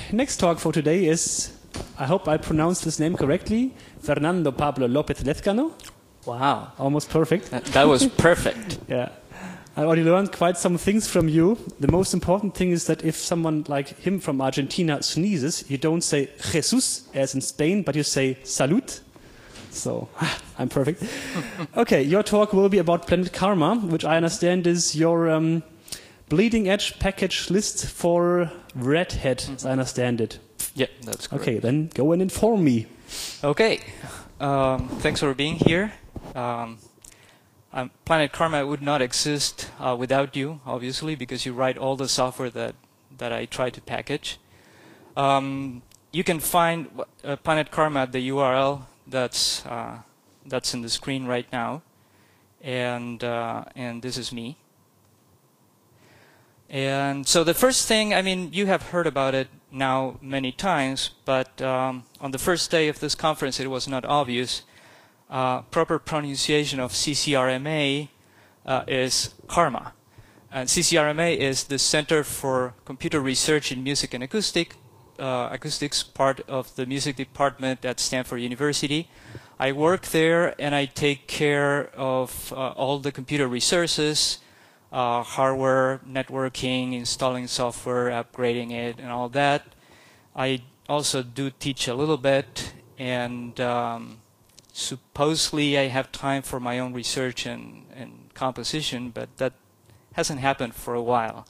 next talk for today is, I hope I pronounced his name correctly, Fernando Pablo López Lezcano. Wow. Almost perfect. That was perfect. Yeah. I already learned quite some things from you. The most important thing is that if someone like him from Argentina sneezes, you don't say Jesús as in Spain, but you say Salud. So, I'm perfect. Okay, your talk will be about Planet Karma, which I understand is your bleeding edge package list for Red Hat, as I understand it. Yeah, that's correct. Okay, then go and inform me. Okay, thanks for being here. Planet Karma would not exist without you, obviously, because you write all the software that I try to package. You can find Planet Karma at the URL that's in the screen right now, and this is me. And so the first thing, I mean, you have heard about it now many times, but on the first day of this conference, it was not obvious. Proper pronunciation of CCRMA is Karma. And CCRMA is the Center for Computer Research in Music and Acoustics, part of the music department at Stanford University. I work there and I take care of all the computer resources, hardware, networking, installing software, upgrading it, and all that. I also do teach a little bit, and supposedly I have time for my own research and composition, but that hasn't happened for a while.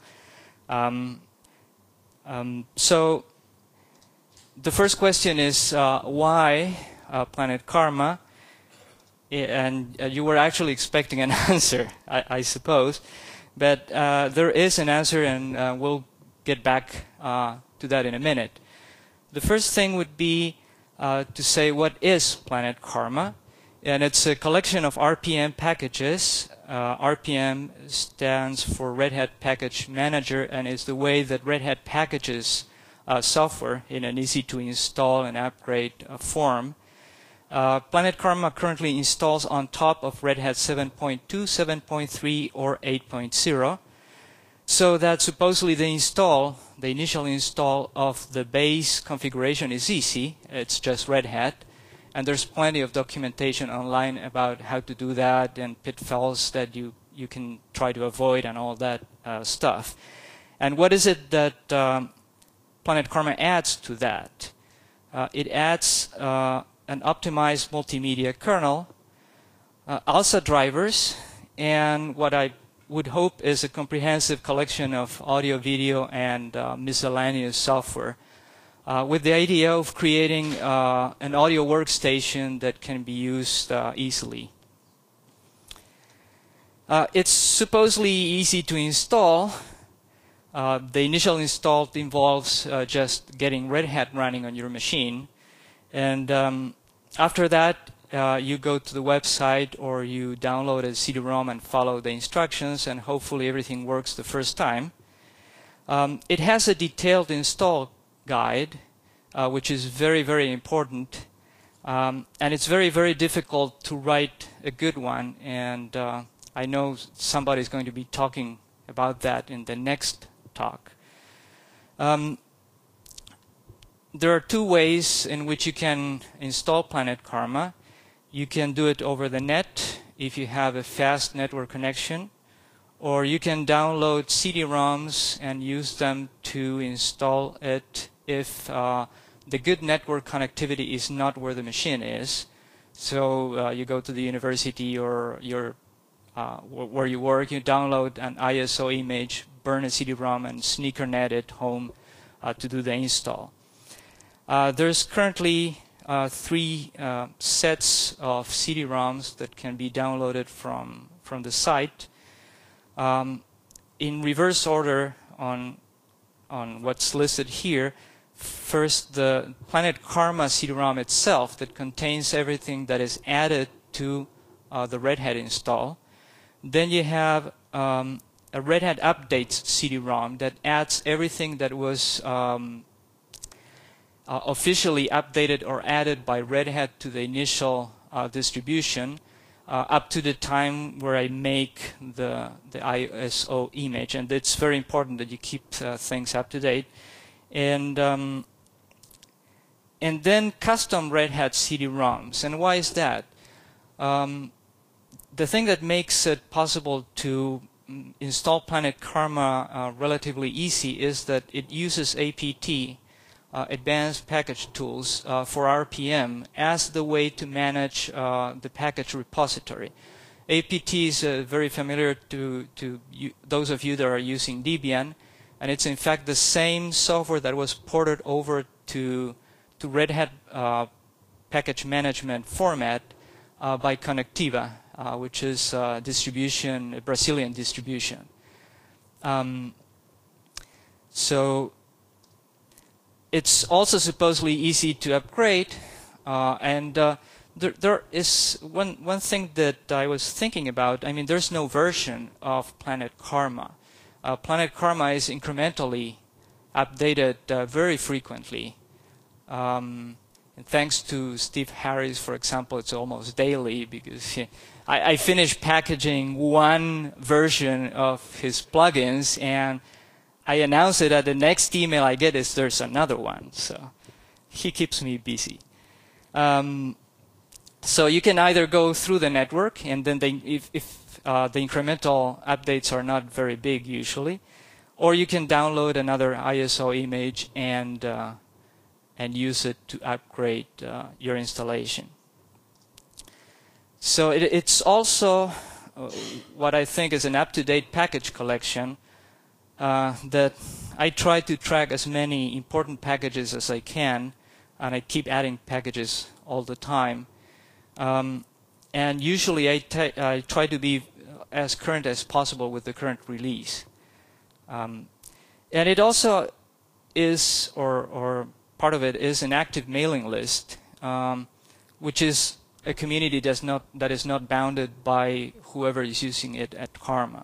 So the first question is why Planet Karma? And you were actually expecting an answer, I suppose. But there is an answer, and we'll get back to that in a minute. The first thing would be to say, what is Planet Karma? And it's a collection of RPM packages. RPM stands for Red Hat Package Manager, and is the way that Red Hat packages software in an easy-to-install and upgrade form. Planet Karma currently installs on top of Red Hat 7.2, 7.3, or 8.0. So that supposedly the initial install of the base configuration is easy. It's just Red Hat. And there's plenty of documentation online about how to do that and pitfalls that you can try to avoid and all that stuff. And what is it that Planet Karma adds to that? It adds an optimized multimedia kernel, ALSA drivers, and what I would hope is a comprehensive collection of audio, video, and miscellaneous software, with the idea of creating an audio workstation that can be used easily. It's supposedly easy to install. The initial install involves just getting Red Hat running on your machine, and after that, you go to the website or you download a CD-ROM and follow the instructions, and hopefully everything works the first time. It has a detailed install guide, which is very, very important. And it's very, very difficult to write a good one, and I know somebody's going to be talking about that in the next talk. There are two ways in which you can install Planet Karma. You can do it over the net if you have a fast network connection, or you can download CD-ROMs and use them to install it if the good network connectivity is not where the machine is. So you go to the university or where you work, you download an ISO image, burn a CD-ROM, and sneakernet it home to do the install. There's currently 3 sets of CD-ROMs that can be downloaded from the site. In reverse order on what's listed here, first the Planet Karma CD-ROM itself that contains everything that is added to the Red Hat install. Then you have a Red Hat Updates CD-ROM that adds everything that was officially updated or added by Red Hat to the initial distribution up to the time where I make the ISO image. And it's very important that you keep things up to date. And and then custom Red Hat CD-ROMs. And why is that? The thing that makes it possible to install Planet Karma relatively easy is that it uses APT, Advanced Package Tools, for RPM as the way to manage the package repository. APT is very familiar to those of you that are using Debian, and it's in fact the same software that was ported over to Red Hat package management format by Connectiva, which is a Brazilian distribution. So it's also supposedly easy to upgrade, and there is one thing that I was thinking about. I mean, there's no version of Planet Karma. Planet Karma is incrementally updated very frequently. And thanks to Steve Harris, for example, it's almost daily, because I finished packaging one version of his plugins, and I announce it at the next email I get is there's another one. So he keeps me busy. So you can either go through the network, and then if the incremental updates are not very big usually, or you can download another ISO image and use it to upgrade your installation. So it's also what I think is an up-to-date package collection that I try to track as many important packages as I can, and I keep adding packages all the time. And usually I try to be as current as possible with the current release. And it also is, or part of it is, an active mailing list, which is a community that is not bounded by whoever is using it at Karma.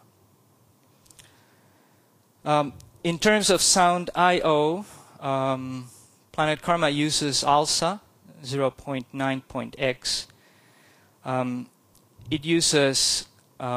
In terms of sound I/O, Planet Karma uses ALSA 0.9.x. It uses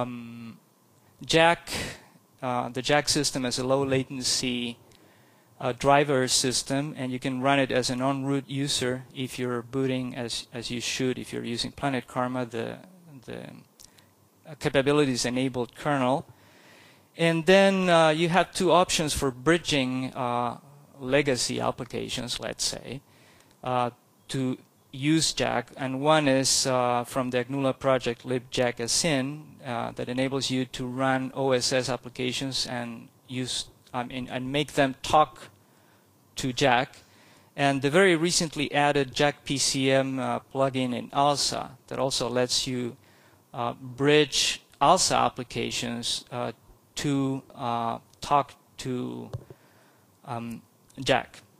Jack, the Jack system, as a low latency driver system, and you can run it as an en-route user if you're booting as you should. If you're using Planet Karma, the capabilities enabled kernel. And then you have two options for bridging legacy applications, let's say, to use Jack, and one is from the GNULA project libjackin that enables you to run OSS applications and use and make them talk to Jack, and the very recently added Jack PCM plugin in ALSA that also lets you bridge ALSA applications to talk to Jack.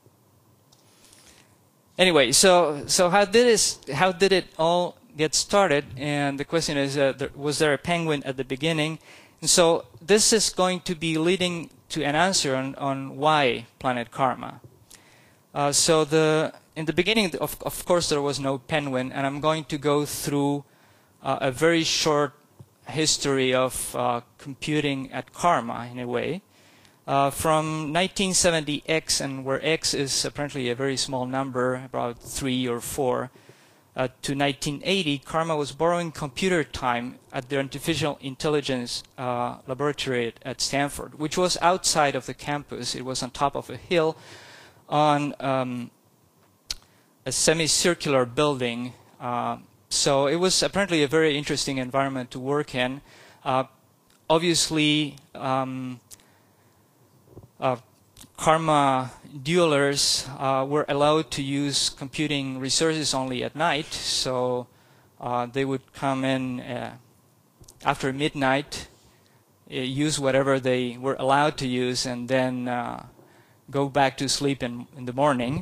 Anyway, so how did it all get started? And the question is, was there a penguin at the beginning? And so this is going to be leading to an answer on why Planet Karma. So in the beginning, of course, there was no penguin, and I'm going to go through a very short history of computing at Karma, in a way. From 1970X, and where X is apparently a very small number, about 3 or 4, to 1980, Karma was borrowing computer time at the Artificial Intelligence Laboratory at Stanford, which was outside of the campus. It was on top of a hill on a semicircular building. So it was apparently a very interesting environment to work in. Obviously, Karma duelers were allowed to use computing resources only at night, so they would come in after midnight, use whatever they were allowed to use, and then go back to sleep in the morning.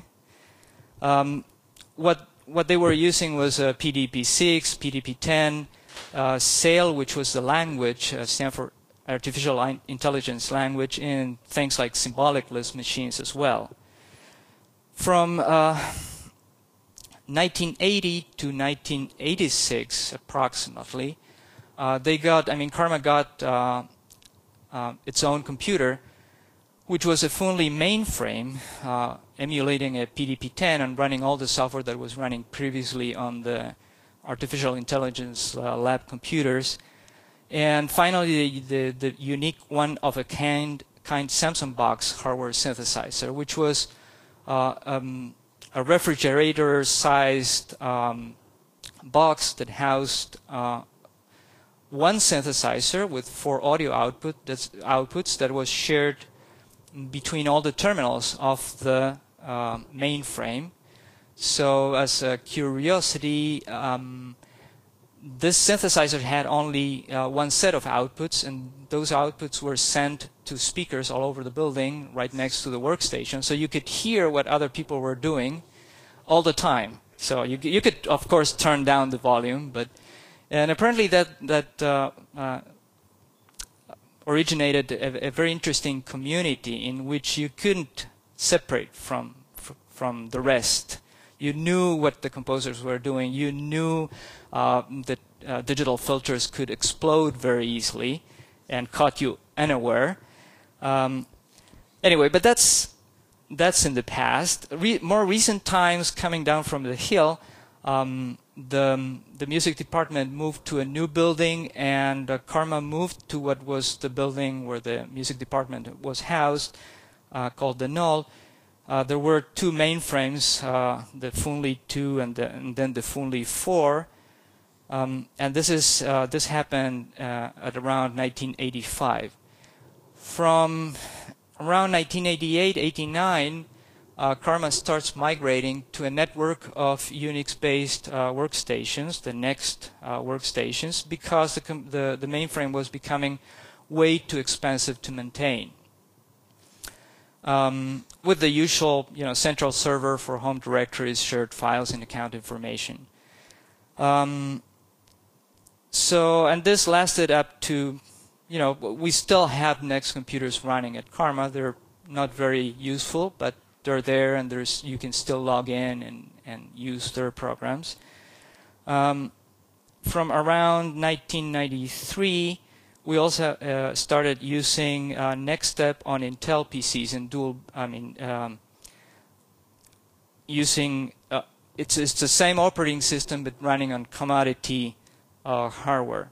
What they were using was PDP-6, PDP-10, SAIL, which was the language, Stanford Artificial Intelligence language, in things like symbolic list machines as well. From 1980 to 1986, approximately, Karma got its own computer, which was a fully mainframe emulating a PDP-10 and running all the software that was running previously on the artificial intelligence lab computers. And finally, the unique one-of-a-kind Samsung box hardware synthesizer, which was a refrigerator-sized box that housed one synthesizer with 4 audio outputs that was shared between all the terminals of the mainframe. So as a curiosity, this synthesizer had only one set of outputs, and those outputs were sent to speakers all over the building right next to the workstation, so you could hear what other people were doing all the time. So you could, of course, turn down the volume, and apparently that originated a very interesting community in which you couldn't separate from the rest. You knew what the composers were doing. You knew that digital filters could explode very easily and caught you anywhere. Anyway, but that's in the past. More recent times, coming down from the hill, the music department moved to a new building, and Karma moved to what was the building where the music department was housed, called the Knoll. There were 2 mainframes, the Funli 2 and then the Funli 4, and this happened at around 1985. From around 1988-89, Karma starts migrating to a network of Unix-based workstations, the Next workstations, because the mainframe was becoming way too expensive to maintain. With the usual, central server for home directories, shared files, and account information. And this lasted up to, we still have Next computers running at Karma. They're not very useful, but they're there, and you can still log in and use their programs. From around 1993, we also started using NextStep on Intel PCs and using it's the same operating system but running on commodity hardware.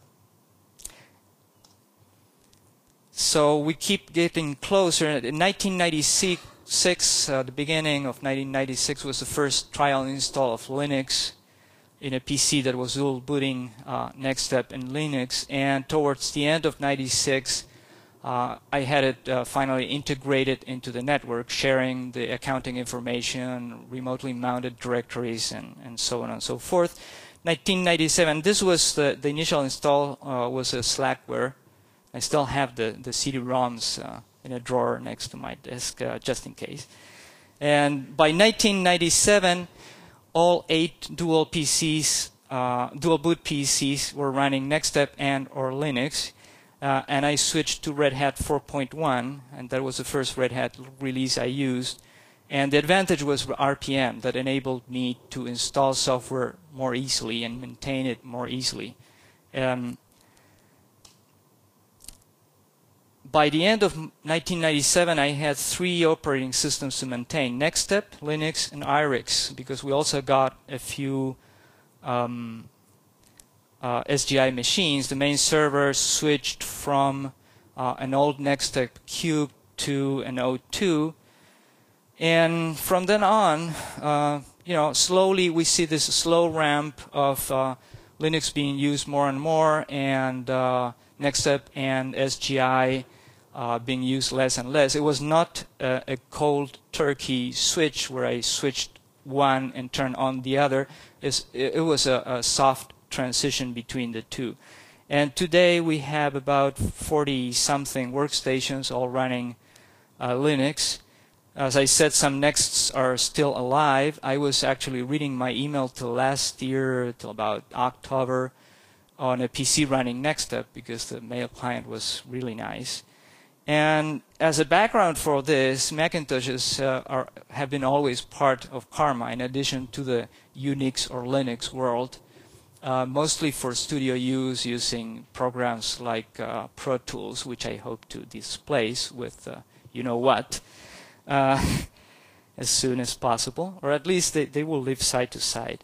So we keep getting closer. In 1996, the beginning of 1996 was the first trial install of Linux in a PC that was dual booting NextStep and Linux, and towards the end of '96 I had it finally integrated into the network, sharing the accounting information, remotely mounted directories, and so on and so forth. 1997, this was the initial install was a Slackware. I still have the CD-ROMs in a drawer next to my desk just in case. And by 1997, all 8 dual PCs, dual boot PCs were running NextStep and/or Linux, and I switched to Red Hat 4.1, and that was the first Red Hat release I used. And the advantage was RPM that enabled me to install software more easily and maintain it more easily. By the end of 1997, I had 3 operating systems to maintain: NextStep, Linux, and IRIX, because we also got a few SGI machines. The main server switched from an old NextStep Cube to an O2, and from then on, slowly we see this slow ramp of Linux being used more and more, and NextStep and SGI being used less and less. It was not a cold turkey switch where I switched one and turned on the other. It was a soft transition between the two. And today we have about 40-something workstations all running Linux. As I said, some Nexts are still alive. I was actually reading my email till last year, till about October, on a PC running NextStep because the mail client was really nice. And as a background for this, Macintoshes have been always part of Karma, in addition to the Unix or Linux world, mostly for studio use using programs like Pro Tools, which I hope to displace with you-know-what as soon as possible, or at least they will live side to side.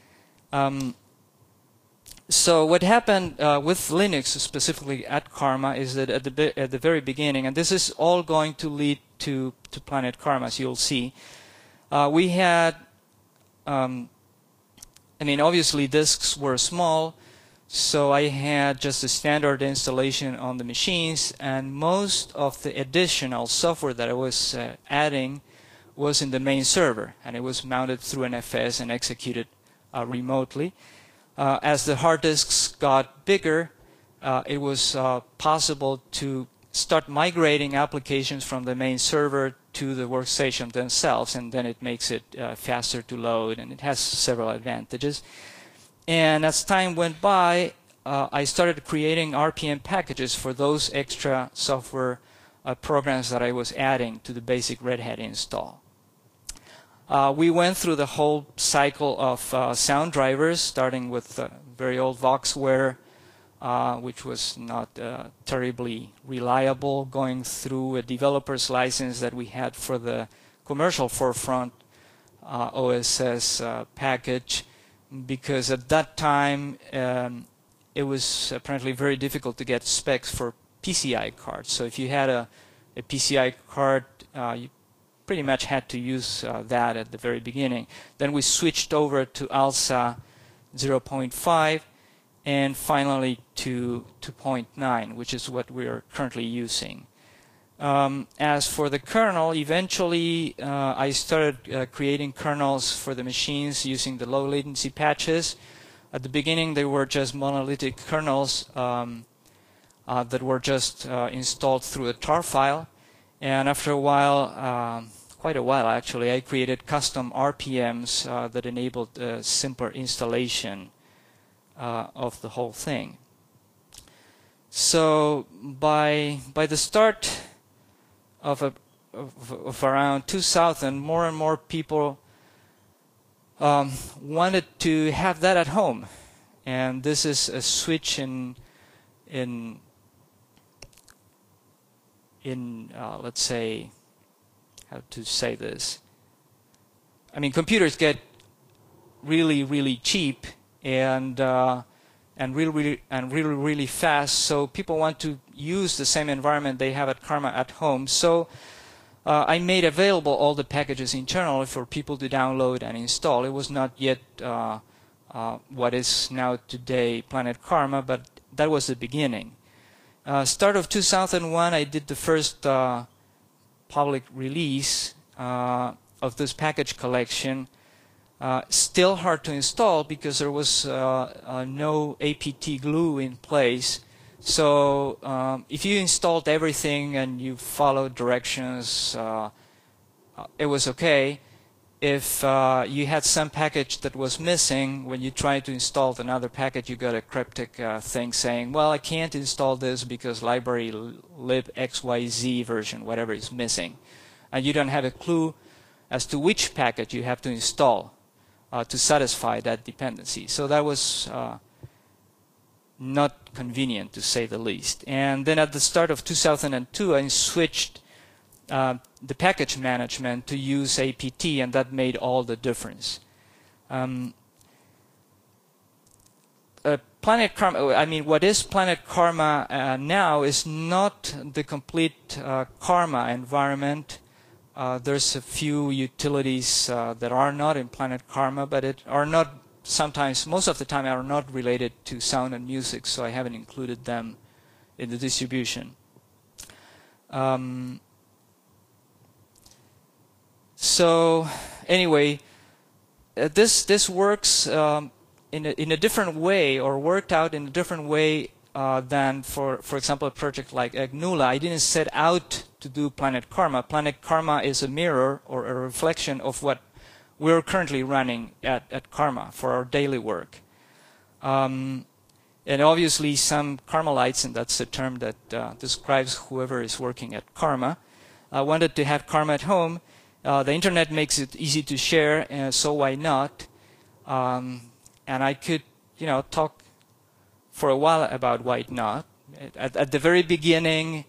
So what happened with Linux, specifically at Karma, is that at the very beginning, and this is all going to lead to Planet Karma, as you'll see, we had, I mean, obviously disks were small, so I had just a standard installation on the machines, and most of the additional software that I was adding was in the main server, and it was mounted through an FS and executed remotely. As the hard disks got bigger, it was possible to start migrating applications from the main server to the workstation themselves, and then it makes it faster to load, and it has several advantages. And as time went by, I started creating RPM packages for those extra software programs that I was adding to the basic Red Hat install. We went through the whole cycle of sound drivers, starting with very old Voxware, which was not terribly reliable, going through a developer's license that we had for the commercial Forefront OSS package, because at that time it was apparently very difficult to get specs for PCI cards. So if you had a PCI card, you pretty much had to use that at the very beginning. Then we switched over to ALSA 0.5 and finally to 2.9, which is what we are currently using. As for the kernel, eventually I started creating kernels for the machines using the low latency patches. At the beginning they were just monolithic kernels that were just installed through a tar file. And after a while, quite a while actually, I created custom RPMs that enabled a simpler installation of the whole thing. So by the start of around 2000, more and more people wanted to have that at home, and this is a switch in let's say, how to say this? I mean, computers get really cheap and really fast. So people want to use the same environment they have at Karma at home. So I made available all the packages internally for people to download and install. It was not yet what is now today Planet Karma, but that was the beginning. Start of 2001, I did the first public release of this package collection. Still hard to install because there was no apt glue in place. So if you installed everything and you followed directions, it was okay. If you had some package that was missing, when you tried to install another package, you got a cryptic thing saying, well, I can't install this because library lib XYZ version, whatever, is missing. And you don't have a clue as to which package you have to install to satisfy that dependency. So that was not convenient, to say the least. And then at the start of 2002, I switched the package management to use apt, and that made all the difference. Planet Karma, I mean, what is Planet Karma now is not the complete Karma environment. There's a few utilities that are not in Planet Karma, but it are not, sometimes, most of the time, are not related to sound and music, so I haven't included them in the distribution. So anyway, this works in a different way, or worked out in a different way than for example, a project like Agnula. I didn't set out to do Planet Karma. Planet Karma is a mirror or a reflection of what we're currently running at Karma for our daily work. And obviously some Karmalites, and that's the term that describes whoever is working at Karma, wanted to have Karma at home. The internet makes it easy to share, so why not? And I could, talk for a while about why not. At the very beginning,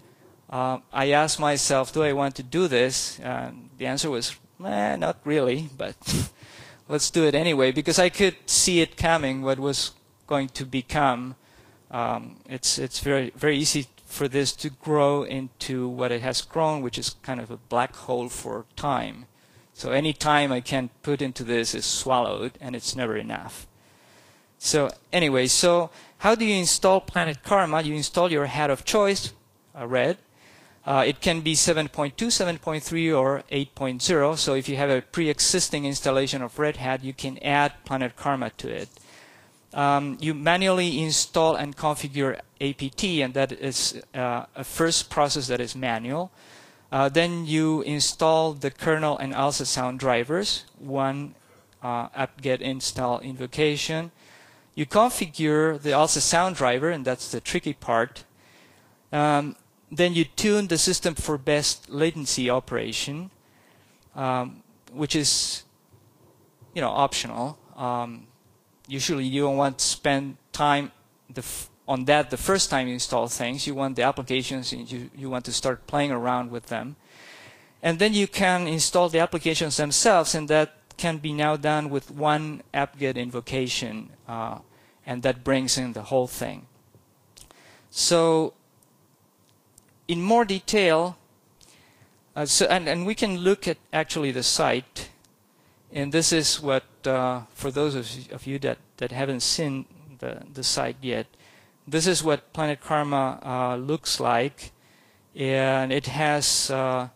I asked myself, do I want to do this? The answer was, not really, but let's do it anyway, because I could see it coming, what was going to become. It's very, very easy for this to grow into what it has grown, which is kind of a black hole for time. So any time I can put into this is swallowed, and it's never enough. So anyway, so how do you install Planet Karma? You install your hat of choice, red. It can be 7.2, 7.3, or 8.0. So if you have a pre-existing installation of Red Hat, you can add Planet Karma to it. You manually install and configure APT, and that is a first process that is manual. Then you install the kernel and ultrasound drivers, one apt-get install invocation. You configure the ultrasound driver, and that's the tricky part. Then you tune the system for best latency operation, which is, optional. Usually you don't want to spend time on that the first time you install things. You want the applications, and you want to start playing around with them. And then you can install the applications themselves, and that can be now done with one apt-get invocation, and that brings in the whole thing. So in more detail, and we can look at actually the site, and this is what, for those of you that haven't seen the site yet, this is what Planet Karma looks like, and it has the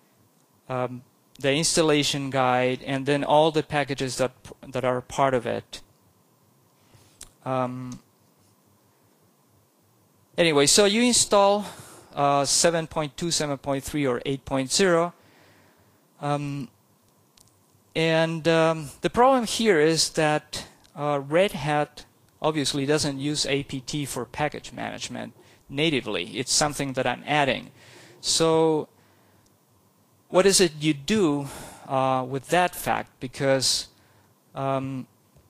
installation guide, and then all the packages that are part of it. Anyway, so you install 7.2, 7.3, or 8.0. The problem here is that Red Hat obviously doesn't use APT for package management natively. It's something that I'm adding. So what is it you do with that fact? Because the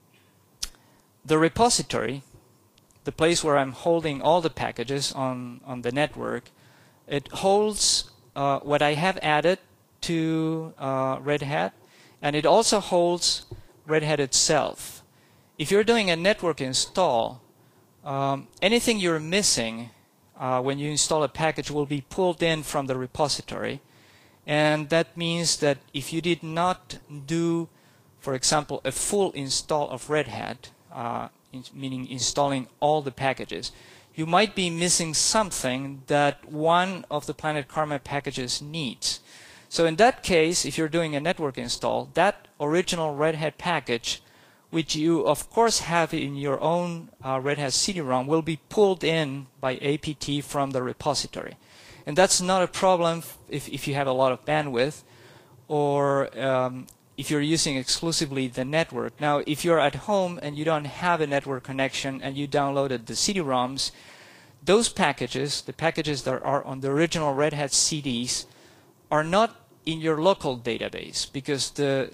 repository, the place where I'm holding all the packages on the network, it holds what I have added to Red Hat, and it also holds Red Hat itself. If you're doing a network install, anything you're missing when you install a package will be pulled in from the repository. And that means that if you did not do, for example, a full install of Red Hat, meaning installing all the packages, you might be missing something that one of the Planet Karma packages needs. So in that case, if you're doing a network install, that original Red Hat package, which you of course have in your own Red Hat CD-ROM, will be pulled in by APT from the repository. And that's not a problem if you have a lot of bandwidth, or if you're using exclusively the network. Now, if you're at home and you don't have a network connection and you downloaded the CD-ROMs, those packages, the packages that are on the original Red Hat CDs, are not in your local database, because the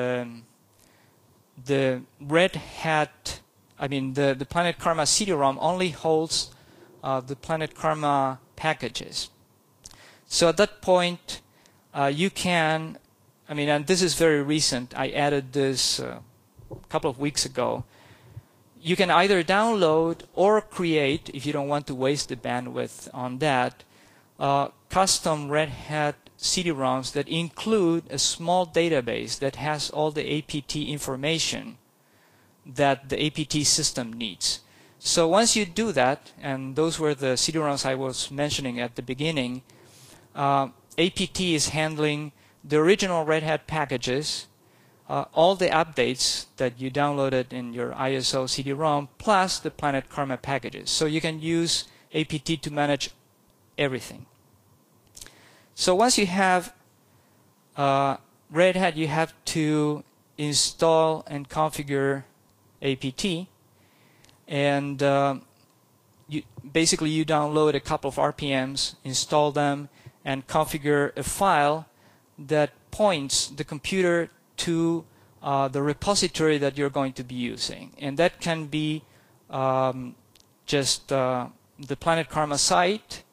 Red Hat, the Planet Karma CD-ROM only holds the Planet Karma packages. So at that point, you can, and this is very recent, I added this a couple of weeks ago, you can either download or create, if you don't want to waste the bandwidth on that, custom Red Hat CD-ROMs that include a small database that has all the APT information that the APT system needs. So once you do that, and those were the CD-ROMs I was mentioning at the beginning, APT is handling the original Red Hat packages, all the updates that you downloaded in your ISO CD-ROM, plus the Planet Karma packages. So you can use APT to manage everything. So once you have Red Hat, you have to install and configure APT, and basically you download a couple of RPMs, install them, and configure a file that points the computer to the repository that you're going to be using. And that can be just the Planet Karma site,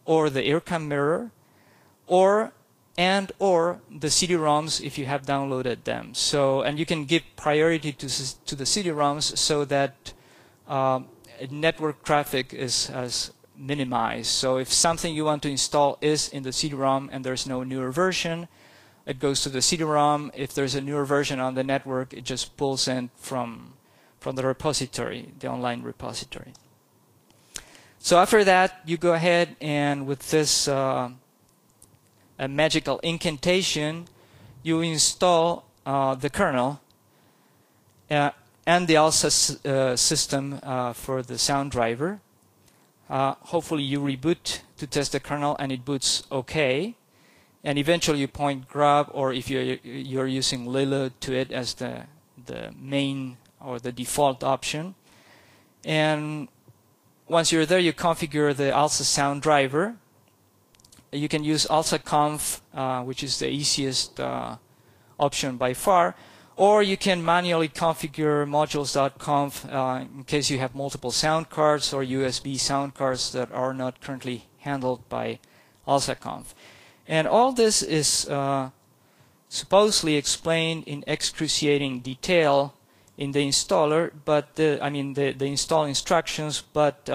or the EarCam mirror, or the CD-ROMs if you have downloaded them. So, and you can give priority to the CD-ROMs so that network traffic is minimized. So if something you want to install is in the CD-ROM and there's no newer version, it goes to the CD-ROM. If there's a newer version on the network, it just pulls in from the repository, the online repository. So after that, you go ahead and with this a magical incantation, you install the kernel and the ALSA system for the sound driver. Hopefully you reboot to test the kernel and it boots okay. And eventually you point grub, or if you're using Lilo, to it as the main or the default option. And once you're there, you configure the ALSA sound driver. You can use ALSA-conf, which is the easiest option by far, or you can manually configure modules.conf in case you have multiple sound cards or USB sound cards that are not currently handled by ALSA-conf. And all this is supposedly explained in excruciating detail in the installer, but the install instructions, but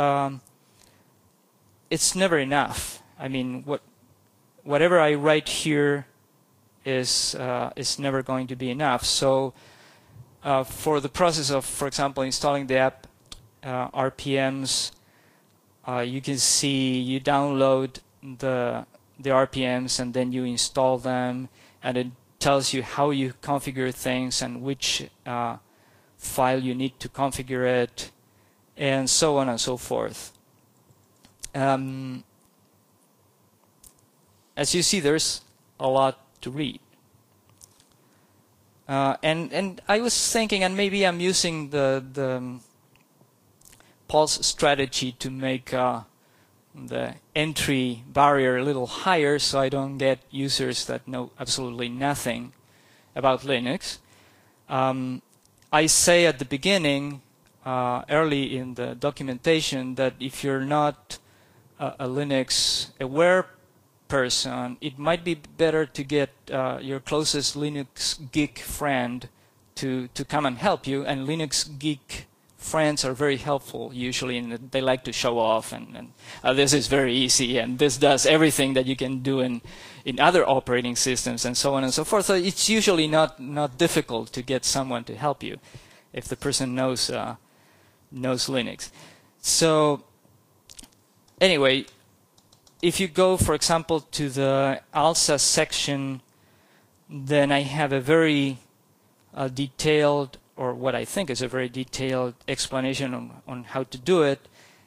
it's never enough. I mean, whatever I write here is never going to be enough. So for the process of, for example, installing the app RPMs, you can see you download the RPMs and then you install them, and it tells you how you configure things and which file you need to configure it, and so on and so forth. As you see, there's a lot to read. And I was thinking, and maybe I'm using the Pulse strategy to make the entry barrier a little higher so I don't get users that know absolutely nothing about Linux. I say at the beginning, early in the documentation, that if you're not a Linux aware person, it might be better to get your closest Linux geek friend to come and help you. And Linux geek friends are very helpful usually, and they like to show off and this is very easy and this does everything that you can do in other operating systems and so on and so forth. So it's usually not difficult to get someone to help you if the person knows Linux. So anyway, if you go, for example, to the ALSA section, then I have a very detailed, or what I think is a very detailed explanation on how to do it.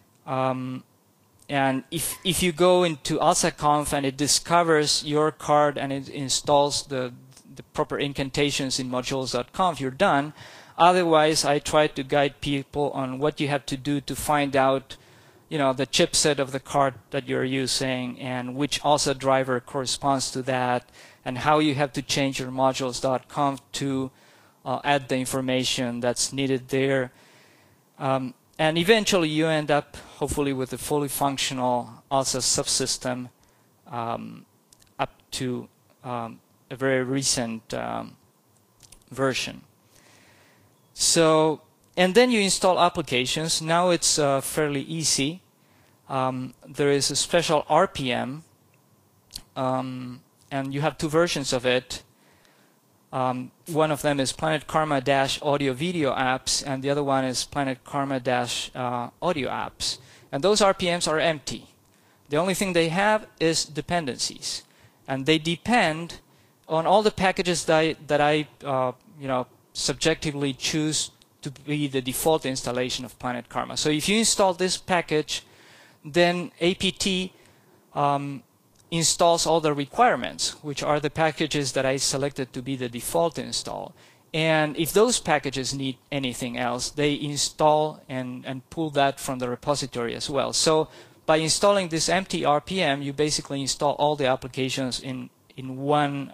And if you go into ALSA-conf and it discovers your card and it installs the proper incantations in modules.conf, you're done. Otherwise, I try to guide people on what you have to do to find out, you know, the chipset of the card that you're using and which ALSA driver corresponds to that, and how you have to change your modules.conf to add the information that's needed there. And eventually you end up, hopefully, with a fully functional ALSA subsystem up to a very recent version. So, and then you install applications. Now it's fairly easy. There is a special RPM, and you have two versions of it. One of them is Planet Karma-audio video apps, and the other one is Planet Karma-audio apps. And those RPMs are empty. The only thing they have is dependencies, and they depend on all the packages that I subjectively choose to be the default installation of Planet Karma. So if you install this package, then APT installs all the requirements, which are the packages that I selected to be the default install. And if those packages need anything else, they install and pull that from the repository as well. So by installing this empty RPM, you basically install all the applications in one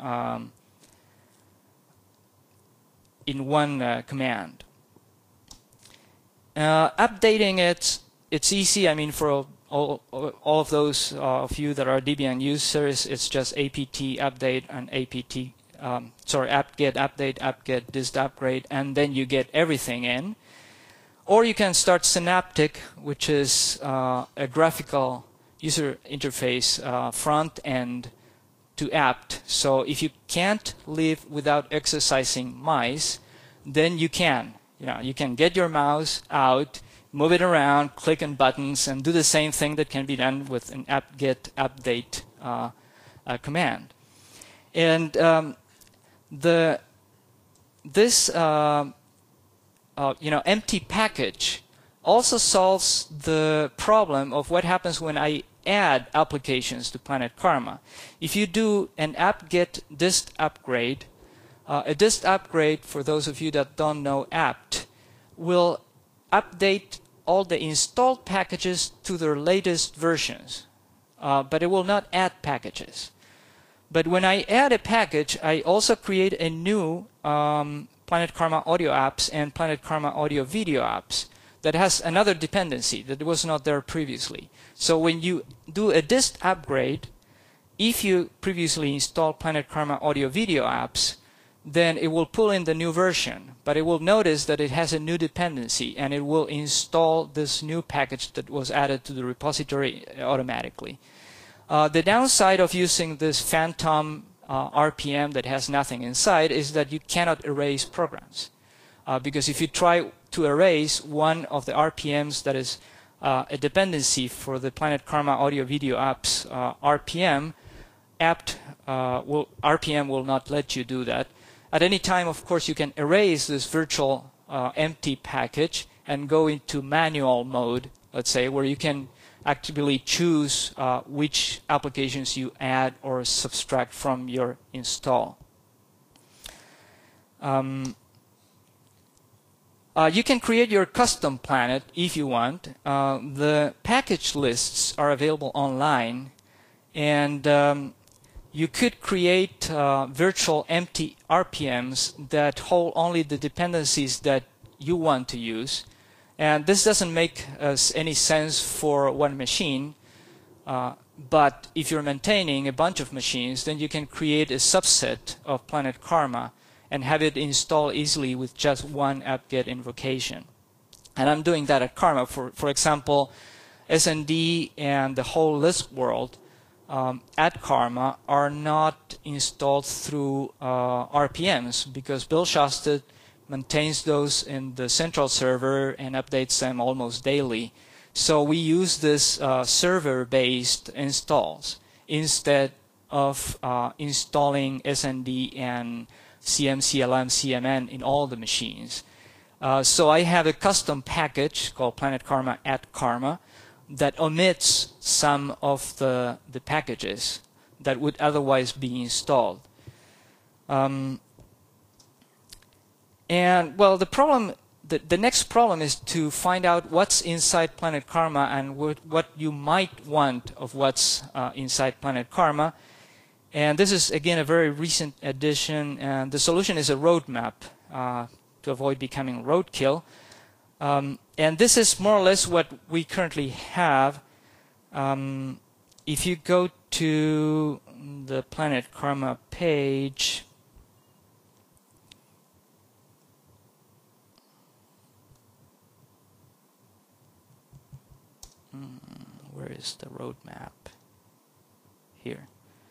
command. Updating it's easy. I mean, for all of those of you that are Debian users, it's just apt update and apt-get update, apt-get dist upgrade, and then you get everything in. Or you can start Synaptic, which is a graphical user interface front end to apt. So if you can't live without exercising mice, then you can. You can get your mouse out, move it around, click on buttons, and do the same thing that can be done with an apt-get update command. And this empty package also solves the problem of what happens when I add applications to Planet Karma. If you do an apt-get dist upgrade, a dist upgrade, for those of you that don't know apt, will update all the installed packages to their latest versions, but it will not add packages. But when I add a package, I also create a new Planet Karma audio apps and Planet Karma audio video apps that has another dependency that was not there previously. So when you do a dist upgrade, if you previously installed Planet Karma audio video apps, then it will pull in the new version, but it will notice that it has a new dependency, and it will install this new package that was added to the repository automatically. The downside of using this phantom RPM that has nothing inside is that you cannot erase programs. Because if you try to erase one of the RPMs that is a dependency for the Planet Karma audio video apps RPM, RPM will not let you do that. At any time, of course, you can erase this virtual empty package and go into manual mode, let's say, where you can actively choose which applications you add or subtract from your install. You can create your custom planet if you want. The package lists are available online, and you could create virtual empty RPMs that hold only the dependencies that you want to use. And this doesn't make any sense for one machine, but if you're maintaining a bunch of machines, then you can create a subset of Planet Karma and have it install easily with just one apt-get invocation. And I'm doing that at Karma. For example, SND and the whole Lisp world at Karma are not installed through RPMs, because Bill Shosted maintains those in the central server and updates them almost daily. So we use this server-based installs instead of installing SND and CM, CLM, CMN in all the machines. So I have a custom package called Planet Karma at Karma that omits some of the packages that would otherwise be installed. And well, the next problem is to find out what's inside Planet Karma and what you might want of what's inside Planet Karma. And this is, again, a very recent addition, and the solution is a roadmap to avoid becoming roadkill. And this is more or less what we currently have. If you go to the Planet Karma page, where is the roadmap? Here.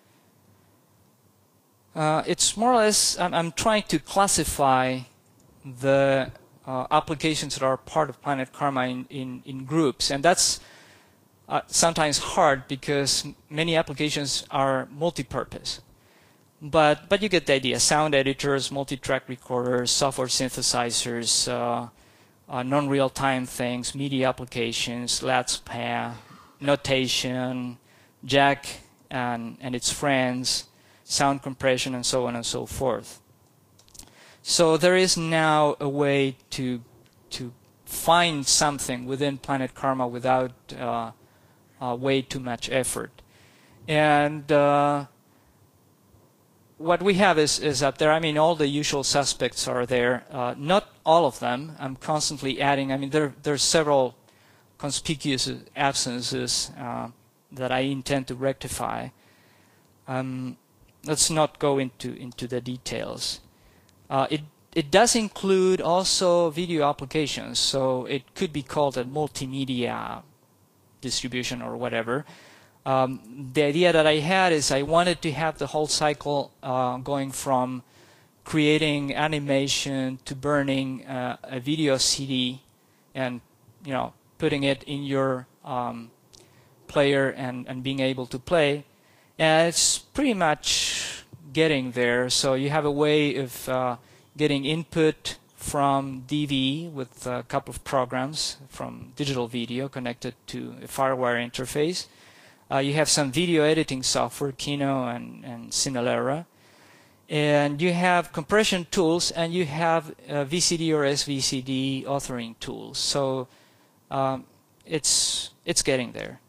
It's more or less, I'm trying to classify the applications that are part of Planet Karma in groups, and that's sometimes hard because many applications are multi-purpose. But you get the idea: sound editors, multi-track recorders, software synthesizers, non-real-time things, media applications, LATSPA, notation, Jack and its friends, sound compression, and so on and so forth. So there is now a way to find something within Planet Karma without way too much effort. And what we have is up there. I mean, all the usual suspects are there. Not all of them. I'm constantly adding. I mean, there's several conspicuous absences that I intend to rectify. Let's not go into the details. It does include also video applications, so it could be called a multimedia distribution or whatever. The idea that I had is I wanted to have the whole cycle going from creating animation to burning a video CD and putting it in your player and being able to play. And it's pretty much getting there. So you have a way of getting input from DV with a couple of programs from digital video connected to a FireWire interface. You have some video editing software, Kino and Simulera. And you have compression tools, and you have VCD or SVCD authoring tools. So it's getting there.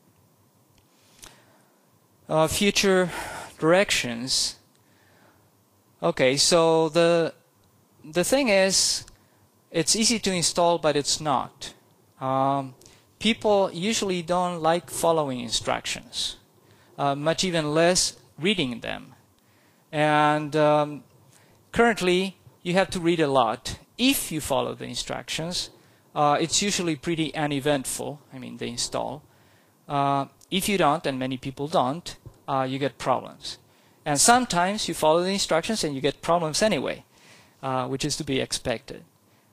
Future directions. Okay, so the thing is, it's easy to install, but it's not. People usually don't like following instructions, much even less reading them. And currently, you have to read a lot. If you follow the instructions, it's usually pretty uneventful, the install. If you don't, and many people don't, you get problems. And sometimes you follow the instructions and you get problems anyway, which is to be expected.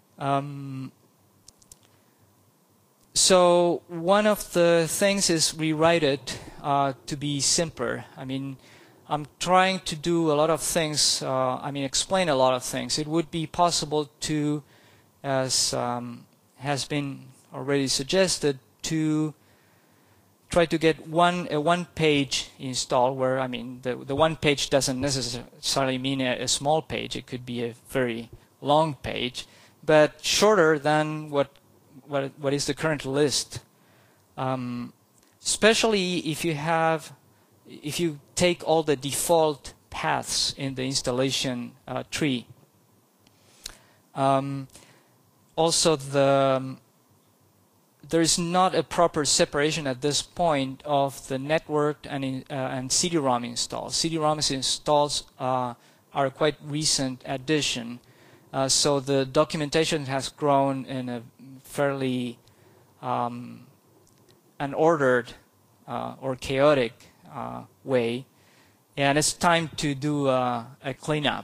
So one of the things is rewrite it to be simpler. I'm trying to do a lot of things, explain a lot of things. It would be possible to, as has been already suggested, to try to get a one-page install where, the one page doesn't necessarily mean a small page. It could be a very long page, but shorter than what is the current list. Especially if you take all the default paths in the installation tree. Also, there is not a proper separation at this point of the networked and CD-ROM installs. CD-ROM installs are a quite recent addition, so the documentation has grown in a fairly unordered or chaotic way, and it's time to do a cleanup.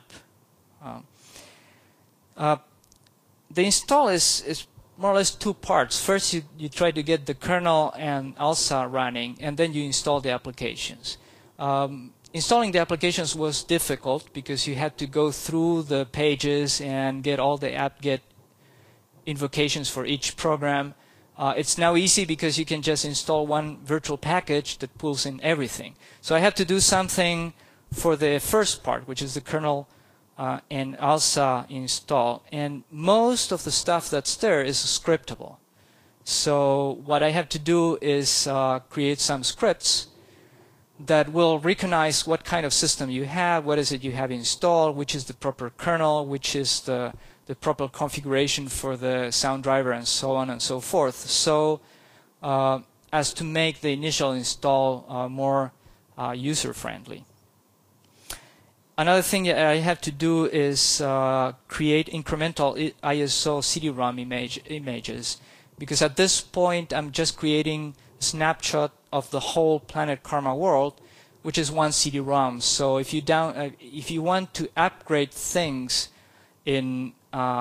The install is more or less two parts. First, you try to get the kernel and ALSA running, and then you install the applications. Installing the applications was difficult because you had to go through the pages and get all the apt-get invocations for each program. It's now easy because you can just install one virtual package that pulls in everything. So I have to do something for the first part, which is the kernel and ALSA install. And most of the stuff that's there is scriptable. So what I have to do is create some scripts that will recognize what kind of system you have, what is it you have installed, which is the proper kernel, which is the proper configuration for the sound driver, and so on and so forth. So as to make the initial install more user-friendly. Another thing I have to do is create incremental ISO CD-ROM images, because at this point I'm just creating a snapshot of the whole Planet Karma world, which is one CD-ROM. So if you want to upgrade things in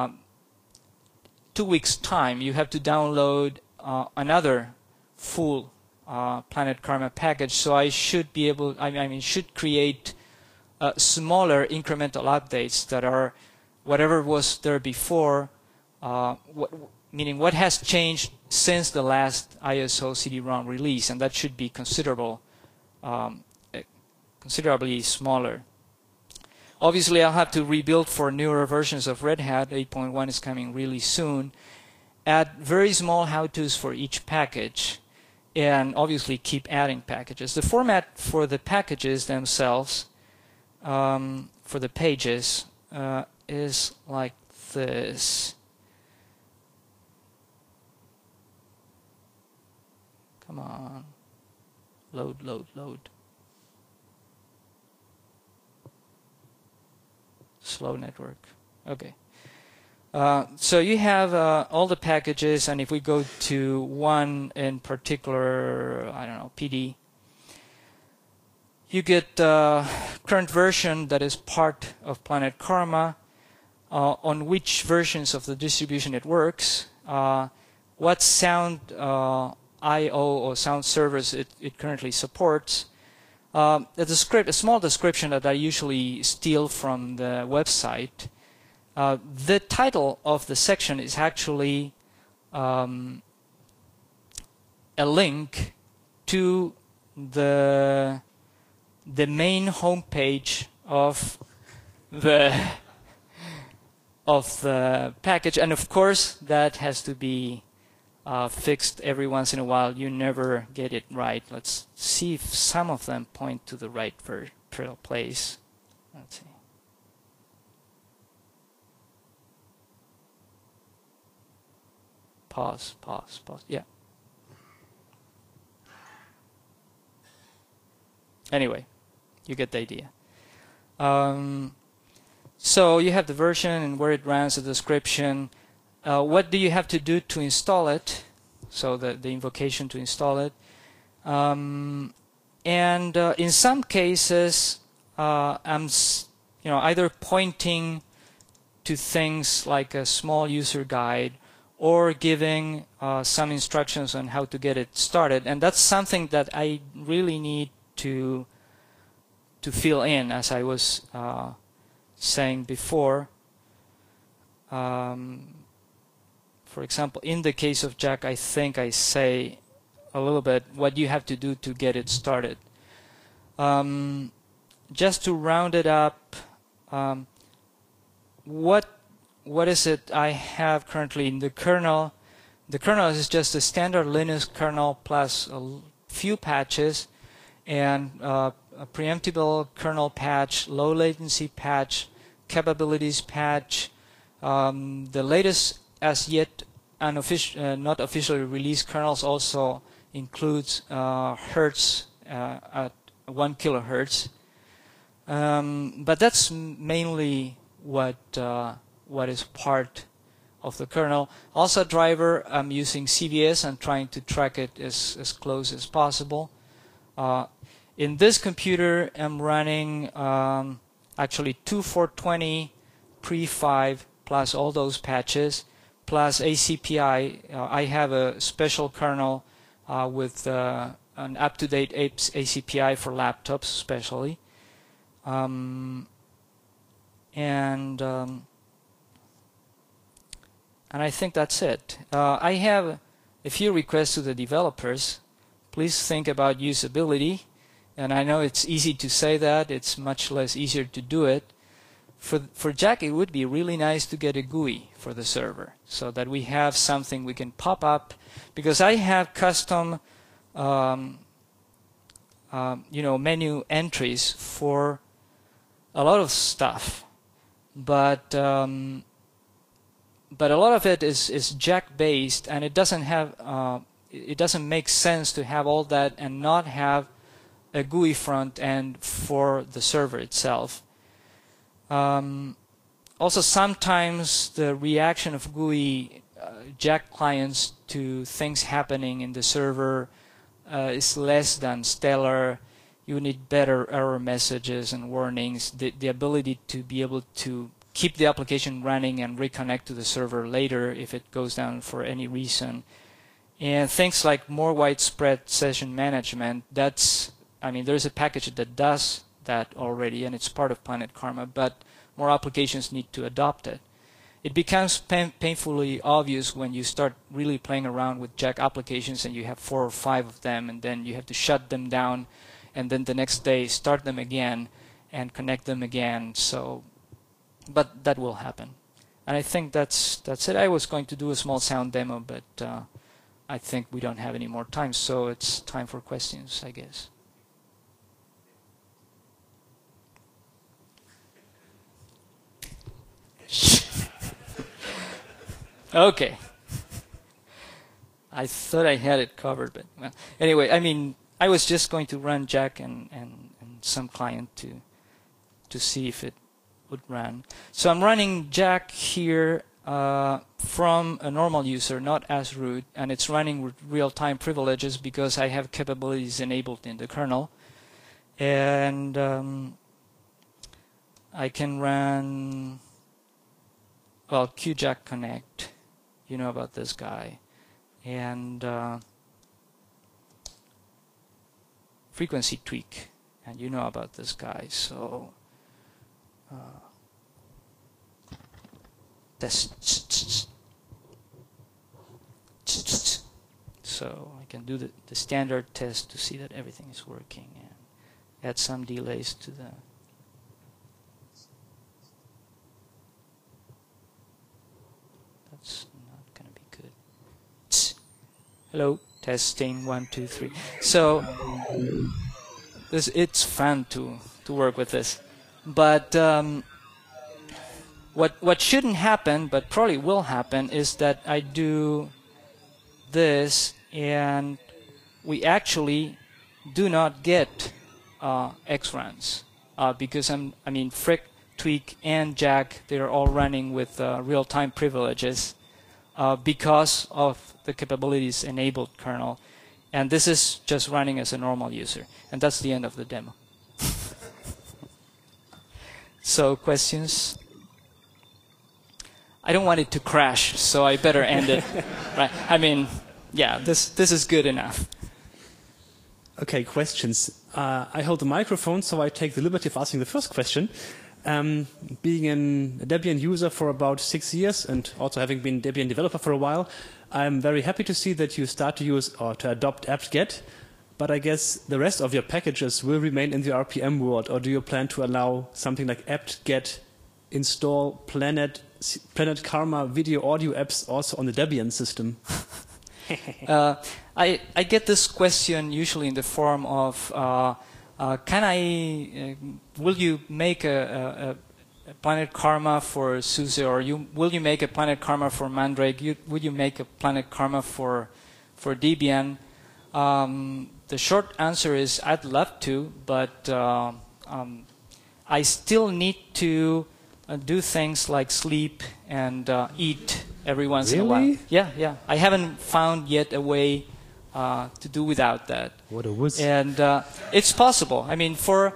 2 weeks' time, you have to download another full Planet Karma package. So I should be able, should create smaller incremental updates that are whatever was there before, meaning what has changed since the last ISO CD-ROM release, and that should be considerably smaller. Obviously, I'll have to rebuild for newer versions of Red Hat. 8.1 is coming really soon. Add very small how-tos for each package, and obviously keep adding packages. The format for the packages themselves, for the pages, is like this. Come on. Load, load, load. Slow network. Okay. So you have all the packages, and if we go to one in particular, I don't know, PD, you get current version that is part of Planet Karma, on which versions of the distribution it works, what sound I/O or sound servers it currently supports. A small description that I usually steal from the website. The title of the section is actually a link to the main homepage of the package, and of course that has to be fixed every once in a while. You never get it right. Let's see if some of them point to the right place. Let's see. Pause. Yeah. Anyway, you get the idea. So you have the version and where it runs, the description. What do you have to do to install it? So the invocation to install it. And in some cases, I'm either pointing to things like a small user guide or giving some instructions on how to get it started. And that's something that I really need to fill in, as I was saying before. For example, in the case of Jack, I think I say a little bit what you have to do to get it started. Just to round it up, what is it I have currently in the kernel? The kernel is just a standard Linux kernel plus a few patches and a preemptible kernel patch, low latency patch, capabilities patch. The latest as yet not officially released kernels also includes hertz at 1 kilohertz. But that's mainly what is part of the kernel. Also driver, I'm using CVS and trying to track it as close as possible. In this computer, I'm running actually 2.4.20 pre-5 plus all those patches plus ACPI. I have a special kernel with an up-to-date ACPI for laptops especially. And I think that's it. I have a few requests to the developers. Please think about usability. And I know it's easy to say that. It's much less easier to do it. For Jack, it would be really nice to get a GUI for the server so that we have something we can pop up. Because I have custom menu entries for a lot of stuff. But a lot of it is Jack based, and it doesn't make sense to have all that and not have a GUI front end for the server itself. Also, sometimes the reaction of GUI Jack clients to things happening in the server is less than stellar. You need better error messages and warnings, the ability to be able to keep the application running and reconnect to the server later if it goes down for any reason. And things like more widespread session management, there's a package that does that already, and it's part of Planet Karma, but more applications need to adopt it. It becomes painfully obvious when you start really playing around with Jack applications and you have 4 or 5 of them, and then you have to shut them down and then the next day start them again and connect them again. But that will happen. And I think that's it. I was going to do a small sound demo, but I think we don't have any more time, so it's time for questions, I guess. Okay. I thought I had it covered, but well, anyway, I mean, I was just going to run Jack and some client to see if it would run. So I'm running Jack here from a normal user, not as root, and it's running with real-time privileges because I have capabilities enabled in the kernel. And I can run, well, QJack Connect. You know about this guy. And frequency tweak. And you know about this guy. So test. So I can do the standard test to see that everything is working and add some delays to the. That's not going to be good. Hello, testing 1, 2, 3. So it's fun to work with this, but what shouldn't happen, but probably will happen, is that I do this and we actually do not get XRuns because Frick, Tweak, and Jack, they're all running with real-time privileges because of the capabilities enabled kernel, and this is just running as a normal user, and that's the end of the demo. So questions? I don't want it to crash, so I better end it. Right? I mean, yeah, this is good enough. Okay, questions. I hold the microphone, so I take the liberty of asking the first question. Being a Debian user for about 6 years and also having been Debian developer for a while, I'm very happy to see that you start to use or to adopt apt-get, but I guess the rest of your packages will remain in the RPM world, or do you plan to allow something like apt-get install Planet Karma video audio apps also on the Debian system? I get this question usually in the form of, will you make a Planet Karma for SUSE, or will you make a Planet Karma for Mandrake? Will you make a Planet Karma for Debian? The short answer is I'd love to, but I still need to do things like sleep and eat every once in a while. Yeah. I haven't found yet a way to do without that. What a wuss. And it's possible. I mean, for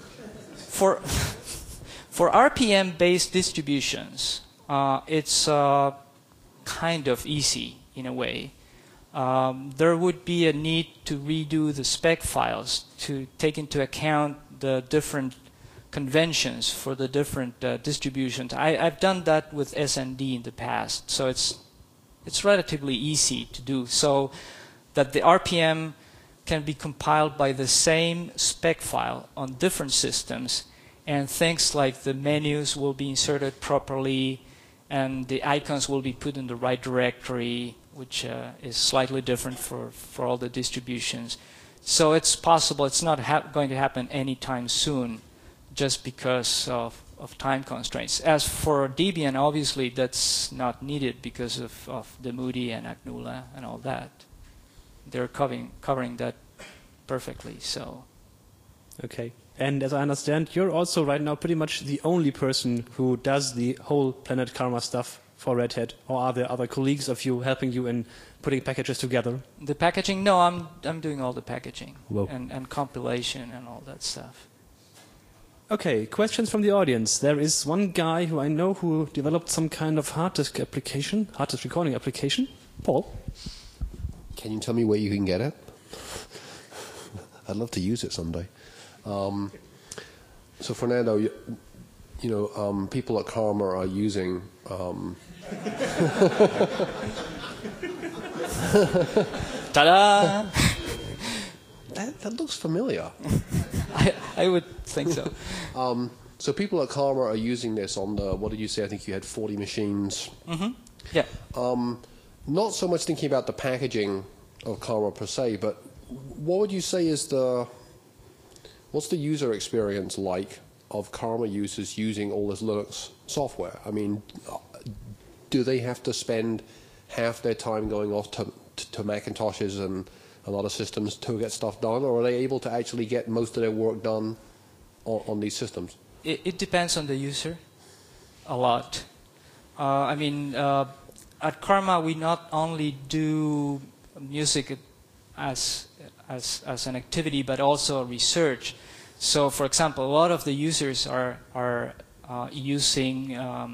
RPM-based distributions, it's kind of easy in a way. There would be a need to redo the spec files to take into account the different conventions for the different distributions. I've done that with SND in the past, so it's relatively easy to do, so that the RPM can be compiled by the same spec file on different systems, and things like the menus will be inserted properly and the icons will be put in the right directory, which is slightly different for all the distributions. So it's possible. It's not going to happen anytime soon, just because of time constraints. As for Debian, obviously that's not needed because of the Moody and Agnula and all that. They're covering that perfectly. So. Okay. And as I understand, you're also right now pretty much the only person who does the whole Planet Karma stuff for Red Hat, or are there other colleagues of you helping you in putting packages together? The packaging? No, I'm doing all the packaging. Whoa. and compilation and all that stuff. Okay, questions from the audience. There is one guy who I know who developed some kind of hard disk application, hard disk recording application. Paul? Can you tell me where you can get it? I'd love to use it someday. So Fernando, you know, people at Karma are using Ta-da! that looks familiar. I would think so. So people at Karma are using this on the, what did you say? I think you had 40 machines. Mm-hmm. Yeah. Not so much thinking about the packaging of Karma per se, but what would you say is what's the user experience like of Karma users using all this Linux software? I mean, do they have to spend half their time going off to to Macintoshes and other systems to get stuff done, or are they able to actually get most of their work done on these systems? It depends on the user a lot. I mean, at Karma, we not only do music as an activity, but also research. So, for example, a lot of the users are using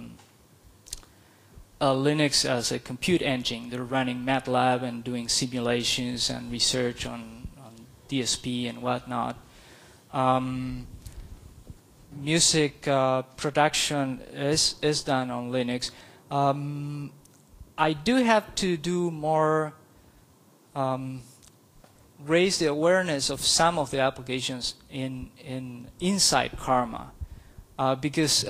Linux as a compute engine. They're running MATLAB and doing simulations and research on DSP and whatnot. Music production is done on Linux. I do have to do more, raise the awareness of some of the applications inside Karma, because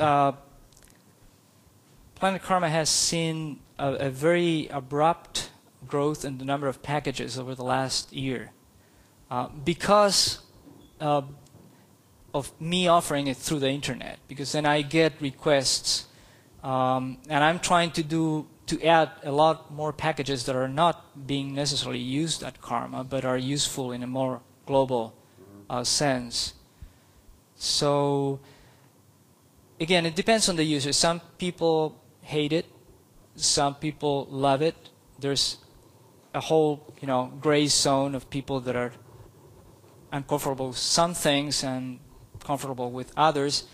Planet Karma has seen a very abrupt growth in the number of packages over the last year, because of me offering it through the internet. Because then I get requests, and I'm trying to add a lot more packages that are not being necessarily used at Karma, but are useful in a more global sense. So again, it depends on the user. Some people hate it, some people love it. There's a whole, gray zone of people that are uncomfortable with some things and comfortable with others.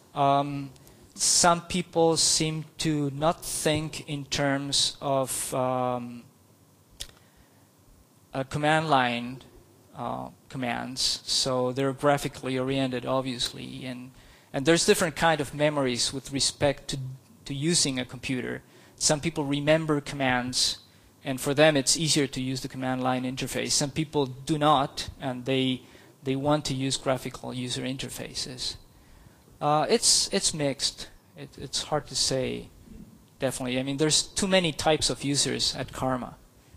Some people seem to not think in terms of command line commands, so they're graphically oriented, obviously, and there's different kind of memories with respect to using a computer. Some people remember commands, and for them it's easier to use the command line interface. Some people do not, and they want to use graphical user interfaces. It's mixed. It's hard to say, definitely. I mean, there's too many types of users at Karma.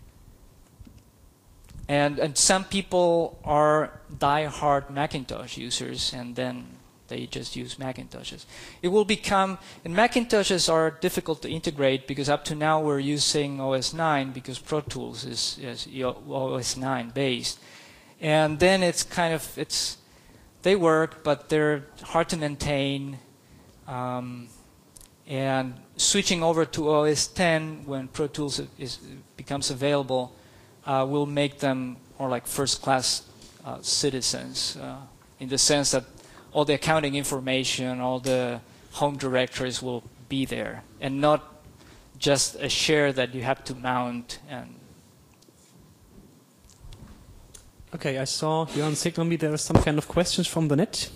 And some people are die-hard Macintosh users, and then they just use Macintoshes. It will become, and Macintoshes are difficult to integrate because up to now we're using OS 9 because Pro Tools is OS 9 based. And then it's kind of, they work, but they're hard to maintain. And switching over to OS 10 when Pro Tools becomes available will make them more like first-class citizens in the sense that all the accounting information, all the home directories will be there, and not just a share that you have to mount. And okay, I saw here on Signal Me there are some kind of questions from the net.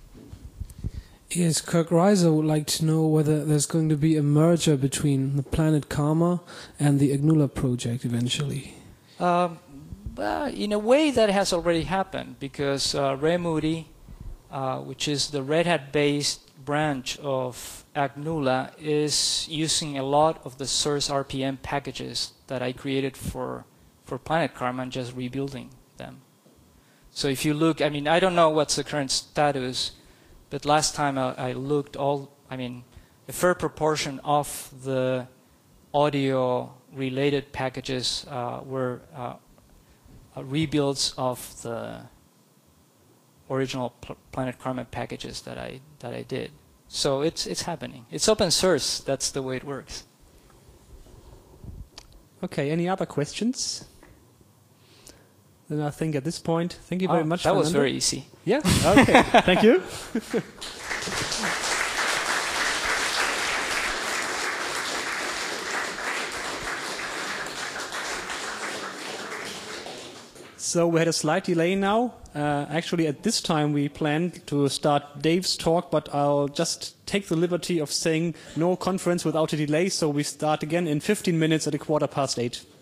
Yes, Kirk Reiser would like to know whether there's going to be a merger between the Planet Karma and the Agnula project eventually. In a way, that has already happened because Remudi, which is the Red Hat-based branch of Agnula, is using a lot of the source RPM packages that I created for Planet Karma and just rebuilding them. So if you look, I mean, I don't know what's the current status, but last time I looked, a fair proportion of the audio-related packages were rebuilds of the original Planet Karma packages that I did. So it's happening. It's open source. That's the way it works. Okay, any other questions? Then I think at this point, thank you very much. That Fernando. was very easy. Yeah. Okay. Thank you. So we had a slight delay now. Actually, at this time we planned to start Dave's talk, but I'll just take the liberty of saying no conference without a delay. So we start again in 15 minutes at 8:15.